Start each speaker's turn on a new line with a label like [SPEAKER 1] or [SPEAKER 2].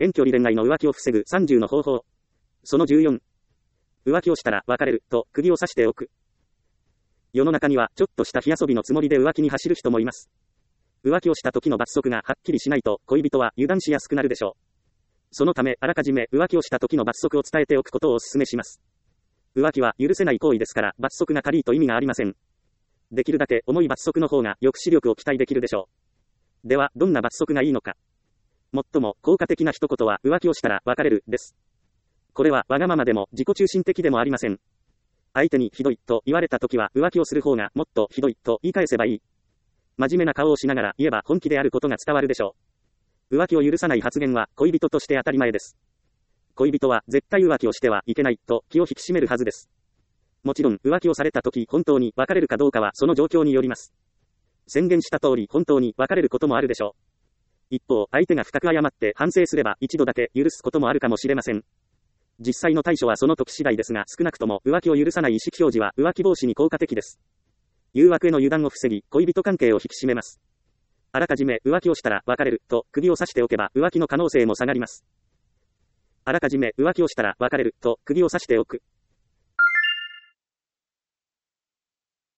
[SPEAKER 1] 遠距離恋愛の浮気を防ぐ30の方法。その14。浮気をしたら別れると釘を刺しておく。世の中にはちょっとした火遊びのつもりで浮気に走る人もいます。浮気をした時の罰則がはっきりしないと恋人は油断しやすくなるでしょう。そのためあらかじめ浮気をした時の罰則を伝えておくことをお勧めします。浮気は許せない行為ですから罰則が軽いと意味がありません。できるだけ重い罰則の方が抑止力を期待できるでしょう。ではどんな罰則がいいのか。最も効果的な一言は浮気をしたら別れるです。これはわがままでも自己中心的でもありません。相手にひどいと言われた時は浮気をする方がもっとひどいと言い返せばいい。真面目な顔をしながら言えば本気であることが伝わるでしょう。浮気を許さない発言は恋人として当たり前です。恋人は絶対浮気をしてはいけないと気を引き締めるはずです。もちろん浮気をされた時本当に別れるかどうかはその状況によります。宣言した通り本当に別れることもあるでしょう。一方、相手が深く謝って反省すれば一度だけ許すこともあるかもしれません。実際の対処はその時次第ですが、少なくとも浮気を許さない意思表示は浮気防止に効果的です。誘惑への油断を防ぎ、恋人関係を引き締めます。あらかじめ浮気をしたら別れると釘を刺しておけば浮気の可能性も下がります。あらかじめ浮気をしたら別れると釘を刺しておく。